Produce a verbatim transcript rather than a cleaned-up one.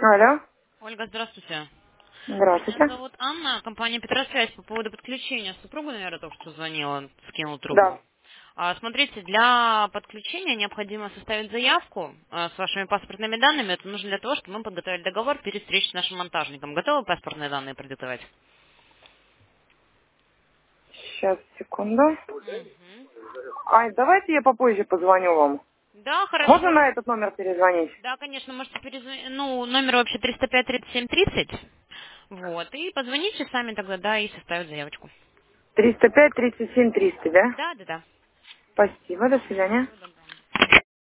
Алло. Ольга, здравствуйте. Меня Здравствуйте. зовут Анна, компания Петросвязь по поводу подключения. Супруга, наверное, только что звонила, скинул Да. трубку. А, смотрите, для подключения необходимо составить заявку а, с вашими паспортными данными. Это нужно для того, чтобы мы подготовили договор перед встречей с нашим монтажником. Готовы паспортные данные продиктовать? Сейчас, секунду. Мгм. Ай, давайте я попозже позвоню вам. Да, Можно хорошо. на этот номер перезвонить? Да, конечно, можете перезвонить. Ну, номер вообще триста пять тридцать семь тридцать. Вот. И позвоните сами тогда, да, и составят заявочку. триста пять тридцать семь триста, да? Да, да, да. Спасибо, до свидания. Всего доброго.